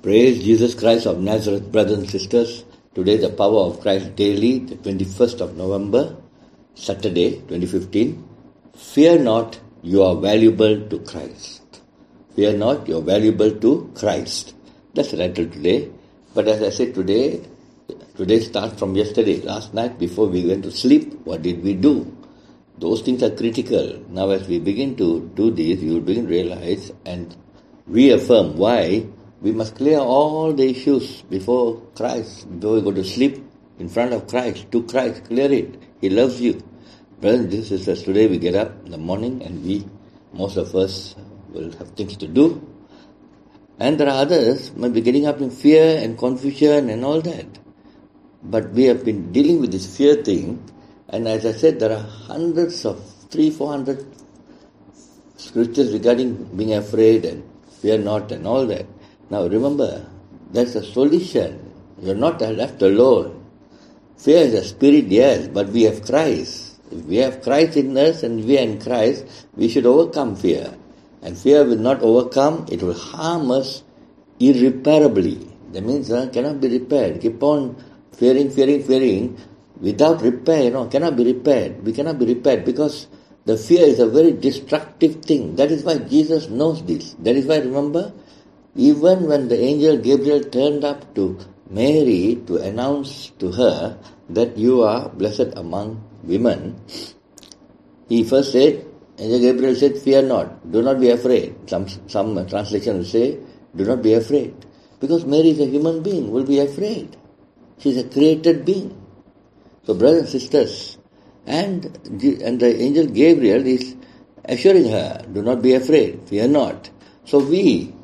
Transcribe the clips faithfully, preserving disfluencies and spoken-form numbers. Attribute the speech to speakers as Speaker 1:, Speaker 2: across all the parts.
Speaker 1: Praise Jesus Christ of Nazareth, brothers and sisters. Today the power of Christ daily, the twenty-first of November, Saturday, twenty fifteen. Fear not, you are valuable to Christ. Fear not, you are valuable to Christ. That's the title today. But as I said today, today starts from yesterday. Last night before we went to sleep, what did we do? Those things are critical. Now as we begin to do this, you will begin to realize and reaffirm why we must clear all the issues before Christ, before we go to sleep, in front of Christ, to Christ, clear it. He loves you. Brothers and sisters, today we get up in the morning and we, most of us, will have things to do. And there are others might be getting up in fear and confusion and all that. But we have been dealing with this fear thing, and as I said, there are hundreds of, three, four hundred scriptures regarding being afraid and fear not and all that. Now remember, there's a solution. You're not left alone. Fear is a spirit, yes, but we have Christ. If we have Christ in us and we are in Christ, we should overcome fear. And fear will not overcome, it will harm us irreparably. That means uh, cannot be repaired. Keep on fearing, fearing, fearing, without repair, you know, cannot be repaired. We cannot be repaired because the fear is a very destructive thing. That is why Jesus knows this. That is why, remember, even when the angel Gabriel turned up to Mary to announce to her that you are blessed among women, he first said, Angel Gabriel said, fear not, do not be afraid. Some some translation will say, do not be afraid. Because Mary is a human being, will be afraid. She is a created being. So brothers and sisters, and, and the angel Gabriel is assuring her, do not be afraid, fear not. So we,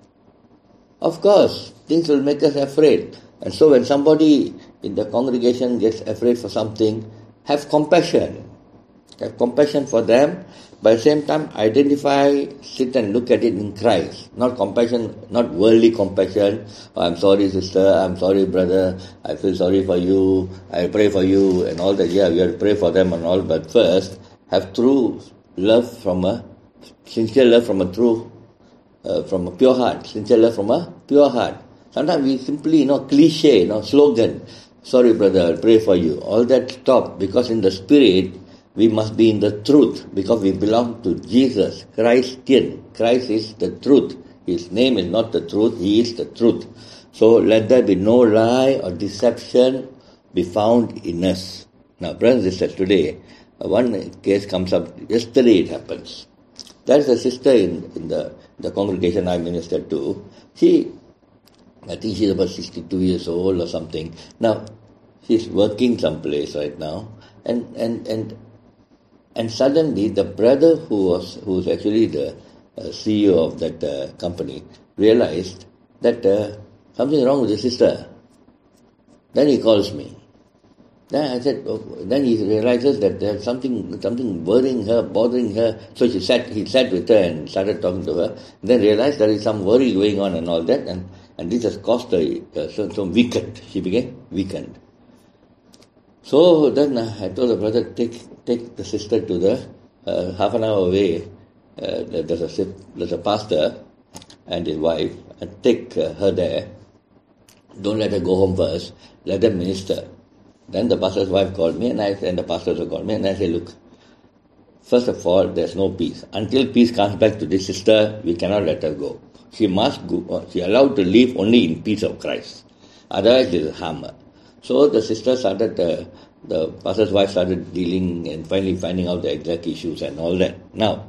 Speaker 1: of course, things will make us afraid. And so when somebody in the congregation gets afraid for something, have compassion. Have compassion for them. But at the same time, identify, sit and look at it in Christ. Not compassion, not worldly compassion. Oh, I'm sorry, sister. I'm sorry, brother. I feel sorry for you. I pray for you and all that. Yeah, we have to pray for them and all. But first, have true love from a, sincere love from a true Uh, from a pure heart, sincere love from a pure heart. Sometimes we simply, you know, cliche, you know, slogan, sorry brother, I'll pray for you. All that stop, because in the spirit, we must be in the truth, because we belong to Jesus, Christian. Christ is the truth. His name is not the truth, He is the truth. So let there be no lie or deception be found in us. Now, brothers and sisters, today, one case comes up, yesterday it happens. There's a sister in, in the the congregation I ministered to. She, I think she's about sixty-two years old or something. Now, she's working someplace right now, and and and and suddenly the brother who was who was actually the uh, C E O of that uh, company realized that uh, something wrong with the sister. Then he calls me. Then I said, oh, then he realizes that there's something, something worrying her, bothering her. So she sat, he sat with her and started talking to her. Then realized there is some worry going on and all that, and, and this has caused her uh, so, so weakened. She became weakened. So then uh, I told the brother, take take the sister to the uh, half an hour away. Uh, there's a there's a pastor and his wife, and take uh, her there. Don't let her go home first. Let them minister. Then the pastor's wife called me, and I and the pastor also called me, and I said, look, first of all, there's no peace. Until peace comes back to this sister, we cannot let her go. She must go, she allowed to live only in peace of Christ. Otherwise, it will harm her. So the sister started, uh, the pastor's wife started dealing and finally finding out the exact issues and all that. Now,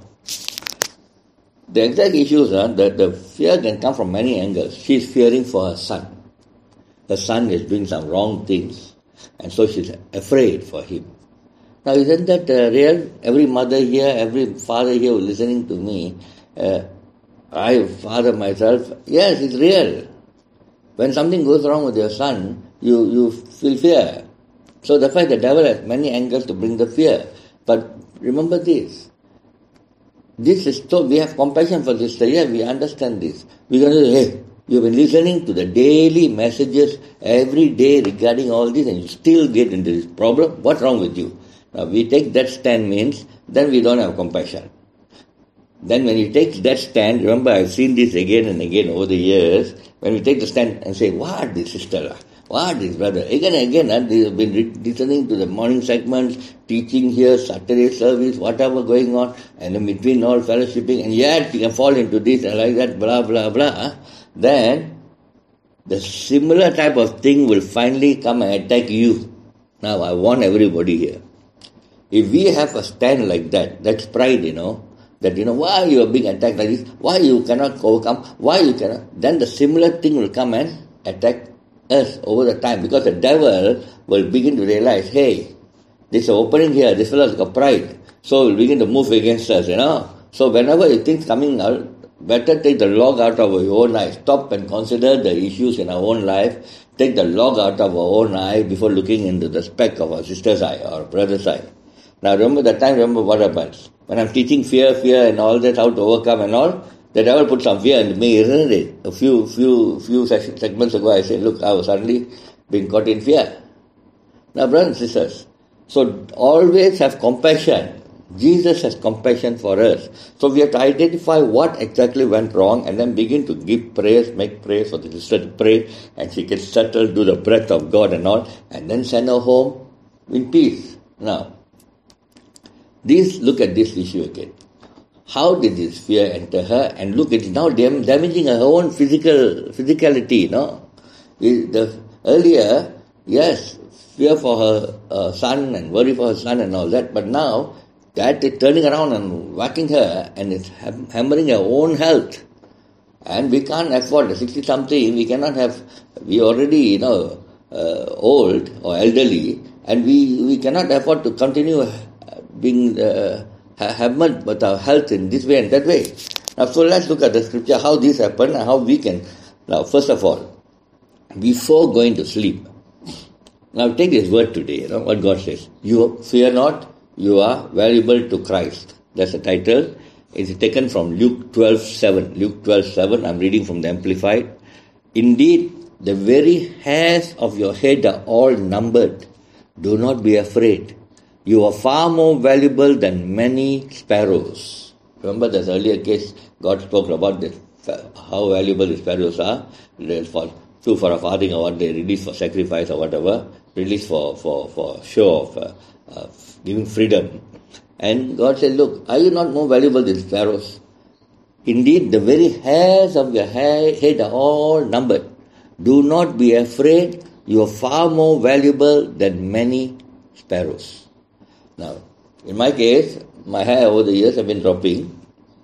Speaker 1: the exact issues are that the fear can come from many angles. She is fearing for her son. Her son is doing some wrong things. And so she's afraid for him. Now, isn't that uh, real? Every mother here, every father here who is listening to me, uh, I, father myself, yes, it's real. When something goes wrong with your son, you, you feel fear. So that's why the devil has many angles to bring the fear. But remember this. This is so, we have compassion for this. Yeah, we understand this. We're going to say, hey, you've been listening to the daily messages every day regarding all this, and you still get into this problem. What's wrong with you? Now, we take that stand means, then we don't have compassion. then when he takes that stand, remember I've seen this again and again over the years, when we take the stand and say, what this sister, what this brother, again and again, uh, they have been re- listening to the morning segments, teaching here, Saturday service, whatever going on, and in between all fellowshipping, and yet you can fall into this and like that, blah, blah, blah, then the similar type of thing will finally come and attack you. Now, I warn everybody here. If we have a stand like that, that's pride, you know, that, you know, why you are being attacked like this, why you cannot overcome, why you cannot, then the similar thing will come and attack us over the time, because the devil will begin to realize, hey, there's an opening here, this fellow's got pride, so will begin to move against us, you know. So whenever you think coming out, better take the log out of your own eye. Stop and consider the issues in our own life. Take the log out of our own eye before looking into the speck of our sister's eye or brother's eye. Now remember that time, remember what happens. When I'm teaching fear, fear and all that, how to overcome and all, the devil put some fear into me, isn't it? A few few few segments ago I said, look, I was suddenly being caught in fear. Now brothers and sisters, so always have compassion. Jesus has compassion for us. So we have to identify what exactly went wrong and then begin to give prayers, make prayers for the sister to pray, and she can settle, do the breath of God and all, and then send her home in peace. Now, this, look at this issue again. How did this fear enter her? And look, it's now dam- damaging her own physical physicality, no? The, earlier, yes, fear for her uh, son and worry for her son and all that, but now that is turning around and whacking her and it's ham- hammering her own health. And we can't afford a sixty-something, we cannot have, we already, you know, uh, old or elderly, and we, we cannot afford to continue being uh, hammered with our health in this way and that way. Now, so let's look at the scripture, how this happened and how we can. Now, first of all, before going to sleep, now take this word today, you know, what God says. You fear not, you are valuable to Christ. That's the title. It's taken from Luke twelve seven. Luke twelve seven, I'm reading from the Amplified. Indeed, the very hairs of your head are all numbered. Do not be afraid. You are far more valuable than many sparrows. Remember this earlier case, God spoke about this, how valuable the sparrows are. For two for a farthing or what they release for sacrifice or whatever, release for, for, for show of uh, uh, giving freedom. And God said, look, are you not more valuable than sparrows? Indeed, the very hairs of your head are all numbered. Do not be afraid. You are far more valuable than many sparrows. Now, in my case, my hair over the years have been dropping.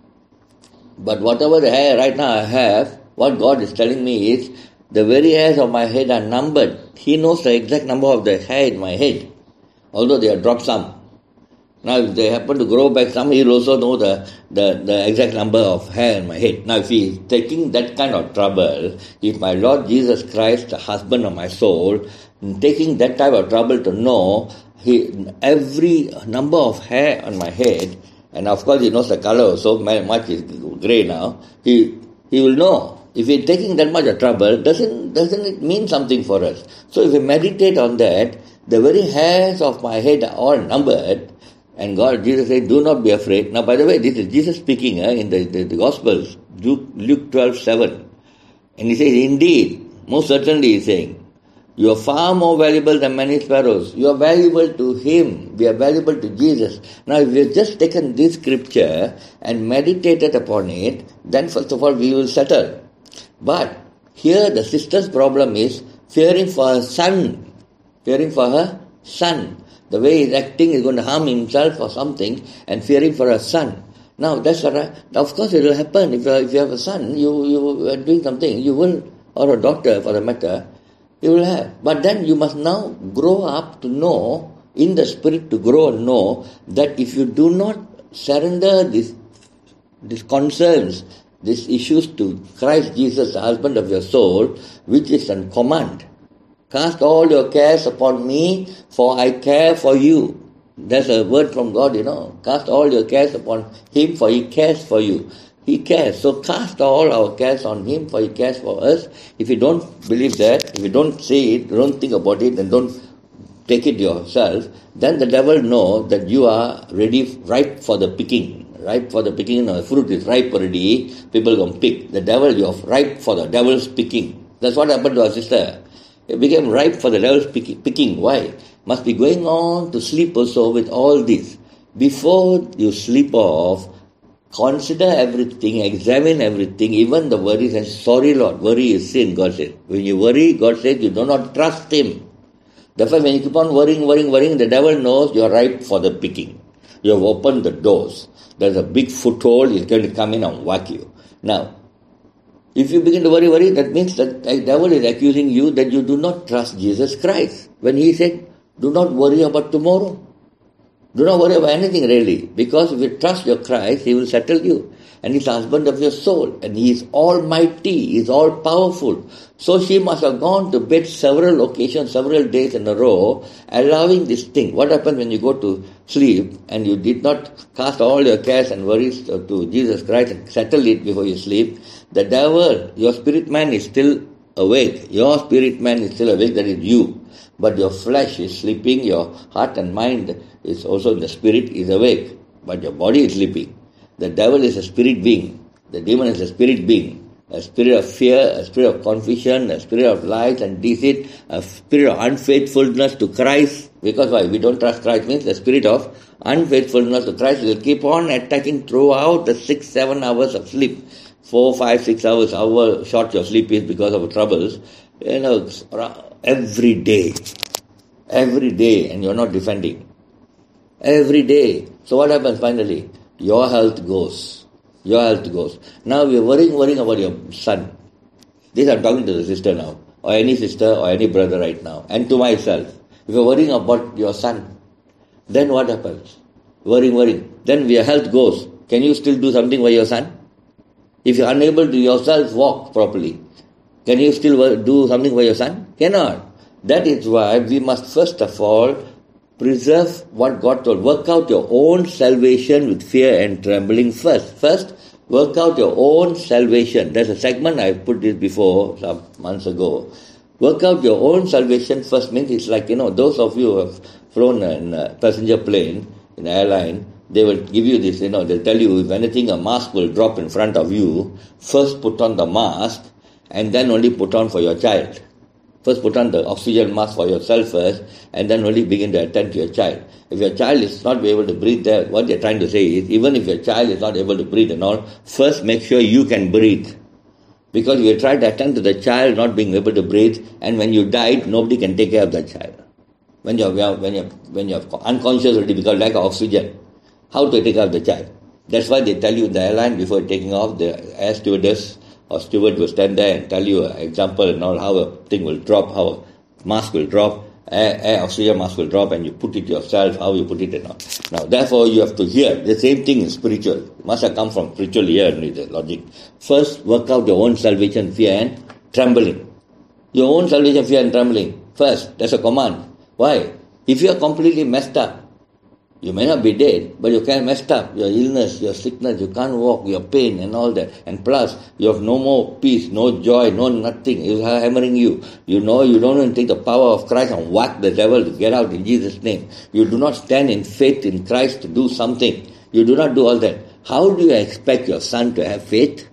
Speaker 1: But whatever the hair right now I have, what God is telling me is, the very hairs of my head are numbered. He knows the exact number of the hair in my head, although they have dropped some. Now, if they happen to grow back some, He will also know the, the, the exact number of hair in my head. Now, if He is taking that kind of trouble, if my Lord Jesus Christ, the husband of my soul, taking that type of trouble to know He, every number of hair on my head, and of course He knows the color, so much is grey now, He He will know. If we're taking that much of trouble, doesn't doesn't it mean something for us? So if we meditate on that, the very hairs of my head are all numbered, and God, Jesus said, do not be afraid. Now, by the way, this is Jesus speaking eh, in the, the, the Gospels, Luke, Luke twelve seven. And He says, indeed, most certainly He's saying, you are far more valuable than many sparrows. You are valuable to Him. We are valuable to Jesus. Now, if we have just taken this scripture and meditated upon it, then first of all, we will settle. But here the sister's problem is fearing for her son. Fearing for her son. The way he's acting is going to harm himself or something, and fearing for her son. Now, that's all right. Now, of course, it will happen. If you, if you have a son, you, you are doing something, you will, or a daughter for the matter, you will have. But then you must now grow up to know, in the spirit to grow and know, that if you do not surrender this, these concerns, these issues to Christ Jesus, the husband of your soul, which is on command. Cast all your cares upon me, for I care for you. That's a word from God, you know. Cast all your cares upon Him, for He cares for you. He cares. So cast all our cares on Him, for He cares for us. If you don't believe that, if you don't say it, don't think about it, and don't take it yourself, then the devil knows that you are ready, ripe for the picking, ripe for the picking. You know, the fruit is ripe already. People go pick. The devil, you're ripe for the devil's picking. That's what happened to our sister. It became ripe for the devil's picking. Why? Must be going on to sleep also with all this. Before you sleep off, consider everything, examine everything, even the worries, and sorry Lord, worry is sin, God said. When you worry, God said you do not trust Him. Therefore, when you keep on worrying, worrying, worrying, the devil knows you are ripe for the picking. You have opened the doors. There's a big foothold, he's going to come in and whack you. Now, if you begin to worry, worry, that means that the devil is accusing you that you do not trust Jesus Christ. When He said, do not worry about tomorrow. Do not worry about anything really, because if you trust your Christ, He will settle you. And He's the husband of your soul, and He is almighty, He is all powerful. So she must have gone to bed several occasions, several days in a row, allowing this thing. What happens when you go to sleep and you did not cast all your cares and worries to Jesus Christ and settle it before you sleep? The devil, your spirit man is still awake. Your spirit man is still awake, that is you. But your flesh is sleeping, your heart and mind is also in the spirit is awake, but your body is sleeping. The devil is a spirit being. The demon is a spirit being. A spirit of fear, a spirit of confusion, a spirit of lies and deceit, a spirit of unfaithfulness to Christ. Because why? We don't trust Christ means the spirit of unfaithfulness to Christ will keep on attacking throughout the six, seven hours of sleep. Four, five, six hours, however short your sleep is because of troubles. You know, every day. Every day, and you're not defending. Every day. So what happens finally? Your health goes. Your health goes. Now we're worrying, worrying about your son. This I'm talking to the sister now, or any sister or any brother right now, and to myself. If you're worrying about your son, then what happens? Worrying, worrying. Then your health goes. Can you still do something for your son? If you're unable to yourself walk properly, can you still do something for your son? Cannot. That is why we must first of all preserve what God told. Work out your own salvation with fear and trembling first. First, work out your own salvation. There's a segment I put this before some months ago. Work out your own salvation first means it's like, you know, those of you who have flown in a passenger plane, in an airline, they will give you this, you know, they'll tell you if anything, a mask will drop in front of you, first put on the mask and then only put on for your child. First put on the oxygen mask for yourself first and then only begin to attend to your child. If your child is not able to breathe, there, what they're trying to say is, even if your child is not able to breathe and all, first make sure you can breathe. Because if you try to attend to the child not being able to breathe, and when you died, nobody can take care of that child. When you're, when you're, when you're unconscious already because of lack of oxygen, how to take care of the child? That's why they tell you in the airline before taking off, the air stewardess or steward will stand there and tell you an example and all, how a thing will drop, how a mask will drop, air, air oxygen mask will drop, and you put it yourself, how you put it and all. Now, therefore, you have to hear. The same thing is spiritual. It must have come from spiritual here, the logic. First, work out your own salvation, fear and trembling. Your own salvation, fear and trembling. First, that's a command. Why? If you are completely messed up, you may not be dead, but you can messed up. Your illness, your sickness, you can't walk, your pain and all that. And plus, you have no more peace, no joy, no nothing. It's hammering you. You know you don't even take the power of Christ and whack the devil to get out in Jesus' name. You do not stand in faith in Christ to do something. You do not do all that. How do you expect your son to have faith?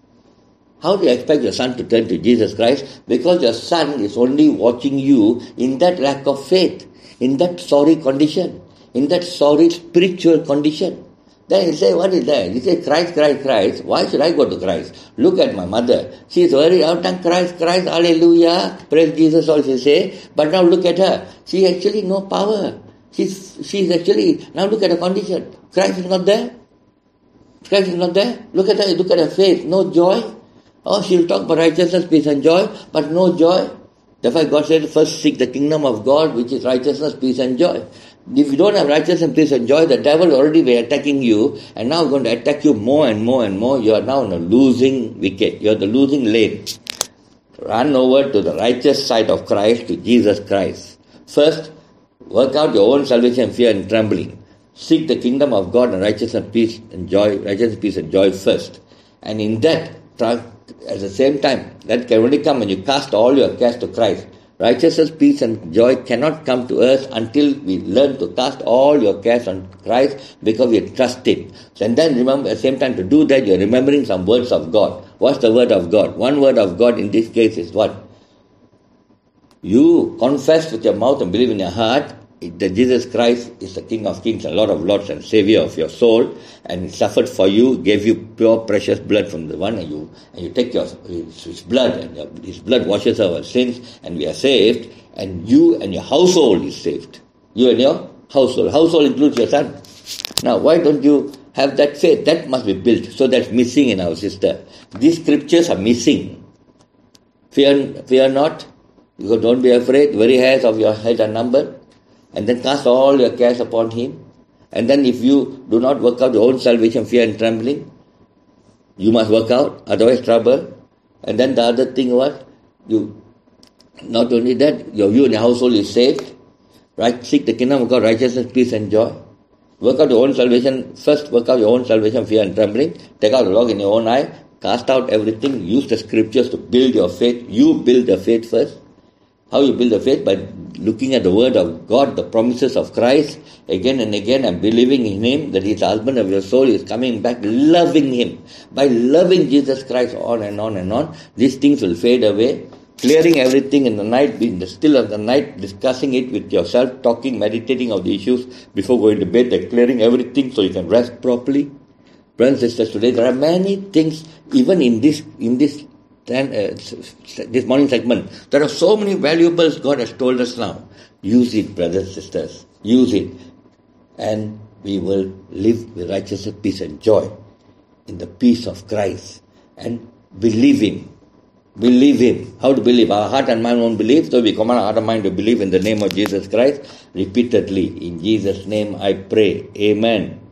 Speaker 1: How do you expect your son to turn to Jesus Christ? Because your son is only watching you in that lack of faith, in that sorry condition. In that sorry spiritual condition. Then he say, what is that? He say, Christ, Christ, Christ. Why should I go to Christ? Look at my mother. She is very out and Christ, Christ, hallelujah. Praise Jesus, all she say. But now look at her. She actually no power. She's, she's actually, now look at her condition. Christ is not there. Christ is not there. Look at her, look at her face. No joy. Oh, she'll talk about righteousness, peace and joy, but no joy. Therefore God said, first seek the kingdom of God, which is righteousness, peace and joy. If you don't have righteousness, peace and joy, the devil already be attacking you, and now going to attack you more and more and more. You are now in a losing wicket. You are the losing lane. Run over to the righteous side of Christ, to Jesus Christ. First, work out your own salvation, fear and trembling. Seek the kingdom of God and righteousness, peace and joy, righteousness, peace and joy first. And in that, at the same time, that can only come when you cast all your cares to Christ. Righteousness, peace and joy cannot come to us until we learn to cast all your cares on Christ because we trust Him. So, and then remember, at the same time, to do that, you're remembering some words of God. What's the word of God? One word of God in this case is what? You confess with your mouth and believe in your heart that Jesus Christ is the King of Kings and Lord of Lords and Savior of your soul, and He suffered for you, gave you pure precious blood from the one, and you and you take your His, his blood, and your, His blood washes our sins, and we are saved, and you and your household is saved. You and your household. Household includes your son. Now, why don't you have that faith? That must be built. So that's missing in our sister. These scriptures are missing. Fear, fear not. You don't be afraid. Very hairs of your head are numbered. And then cast all your cares upon Him. And then if you do not work out your own salvation, fear and trembling, you must work out, otherwise trouble. And then the other thing was, you not only that, your you and your household is saved. Right? Seek the kingdom of God, righteousness, peace and joy. Work out your own salvation. First work out your own salvation, fear and trembling. Take out the log in your own eye. Cast out everything. Use the scriptures to build your faith. You build the faith first. How you build the faith? By looking at the word of God, the promises of Christ again and again, and believing in Him, that He is the husband of your soul, is coming back, loving Him. By loving Jesus Christ on and on and on, these things will fade away. Clearing everything in the night, in the still of the night, discussing it with yourself, talking, meditating of the issues before going to bed, like clearing everything so you can rest properly. Brothers and sisters, today there are many things, even in this, in this Then, uh, this morning segment, there are so many valuables God has told us now. Use it, brothers and sisters. Use it. And we will live with righteousness, peace and joy in the peace of Christ. And believe Him. Believe Him. How to believe? Our heart and mind won't believe, so we command our heart and mind to believe in the name of Jesus Christ repeatedly. In Jesus' name I pray. Amen.